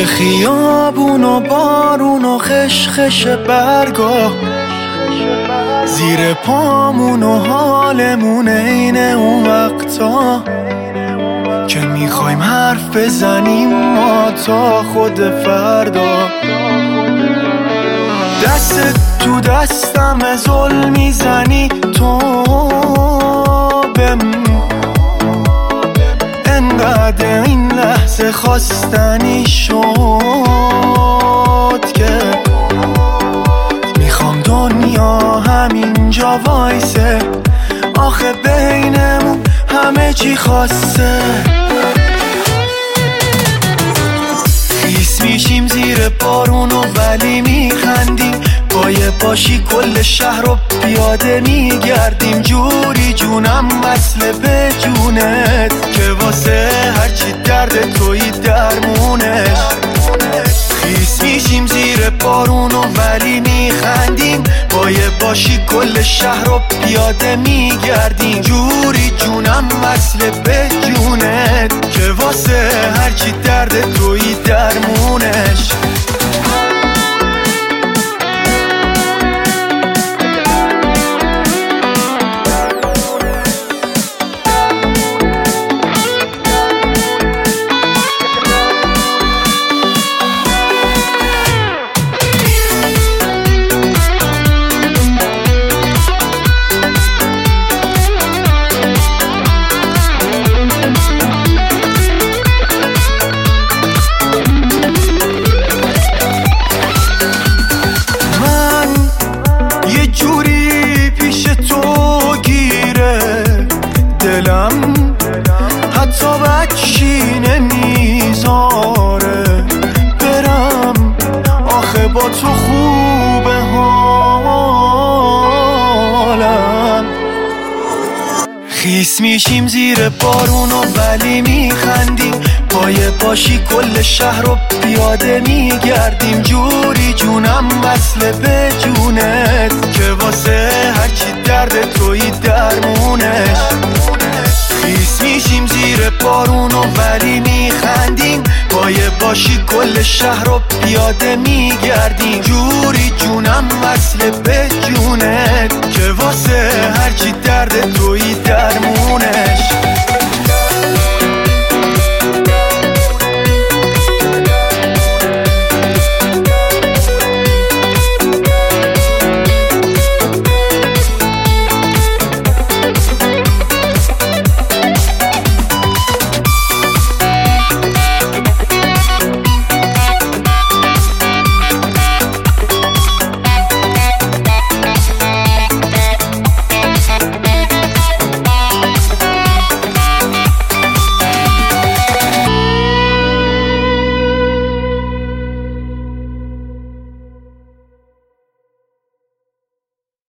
خیابون و بارون و خشخش برگا زیر پامون و حالمون عین اون وقتا که میخوایم حرف بزنیم ما تا خود فردا. دست تو دستم زل میزنی تو انقدر این لحظه خواستنی شد که میخوام دنیا همینجا وایسه، آخه بینمون همه چی خاصه. خیس میشیم زیر بارون و ولی میخندیم، پای پاشی کل شهر رو پیاده میگردیم. جوری جونم وصله به جونت که واسه هرچی درد توی درمونش. خیس میشیم زیر بارون و ولی میخندیم، پای پاشی کل شهر رو پیاده میگردیم. جوری جونم وصله به جونت که واسه هرچی درد توی درمونش. حتی بچی نمیذاره برم، آخه با تو خوبه حالم. خیس میشیم زیر بارون و ولی میخندیم، پای پاشی کل شهر رو پیاده میگردیم. جوری جونم وصله به جونت که واسه هرچی درد توی درمونش. خیس میشیم زیر بارون و ولی میخندیم، پای پاشی کل شهر رو پیاده میگردیم. جوری جونم وصله به جونت که واسه هرچی درد توی درمونش.